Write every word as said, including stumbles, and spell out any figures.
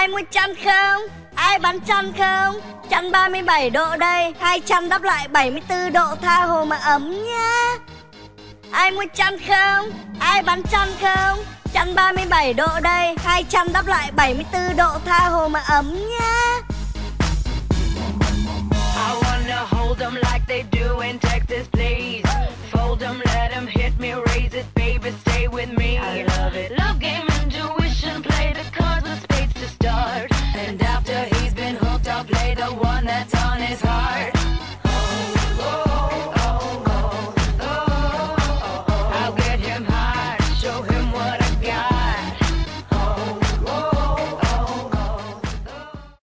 Ai mua chăn không? Ai bán chăn không? Chăn ba mươi bảy độ đây, hai chăn đắp lại bảy mươi tư độ, tha hồ mà ấm nhá. Ai mua chăn không? Ai bán chăn không? Chăn ba mươi bảy độ đây, hai chăn đắp lại bảy mươi tư độ, tha hồ mà ấm nhá. I wanna hold them like they do in Texas, please.